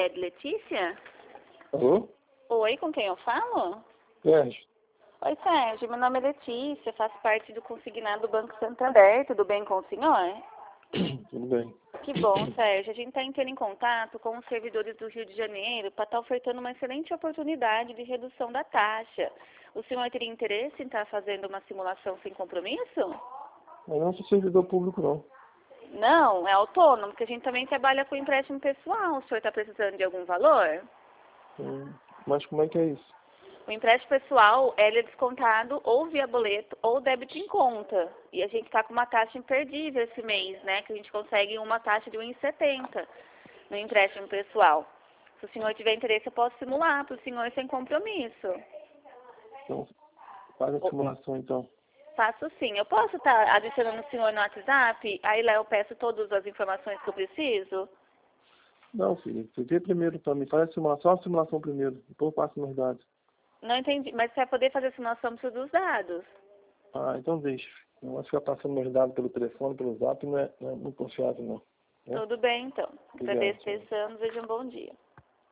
Cicred, Letícia? Alô? Oi, com quem eu falo? Sérgio. Oi, Sérgio, meu nome é Letícia, faço parte do consignado do Banco Santander, tudo bem com o senhor? Tudo bem. Que bom, Sérgio. A gente está entrando em contato com os servidores do Rio de Janeiro para estar ofertando uma excelente oportunidade de redução da taxa. O senhor teria interesse em estar fazendo uma simulação sem compromisso? Mas não sou servidor público, não. Não, é autônomo, porque a gente também trabalha com empréstimo pessoal. O senhor está precisando de algum valor? Mas como é que é isso? O empréstimo pessoal, ele é descontado ou via boleto ou débito em conta. E a gente está com uma taxa imperdível esse mês, né? Que a gente consegue uma taxa de 1,70 no empréstimo pessoal. Se o senhor tiver interesse, eu posso simular para o senhor sem compromisso. Então, faz a simulação, então. Faço sim. Eu posso estar adicionando o senhor no WhatsApp? Aí lá eu peço todas as informações que eu preciso? Não, filho. Você vê primeiro para mim. Faz a simulação, a simulação primeiro. Depois passa meus dados. Não entendi. Mas para poder fazer a simulação, precisa dos dados. Ah, então deixa. Não vai ficar passando meus dados pelo telefone, pelo zap, não é muito confiável, não. Né? Tudo bem, então. Obrigado, Agradeço senhor. atenção. Desejo um bom dia.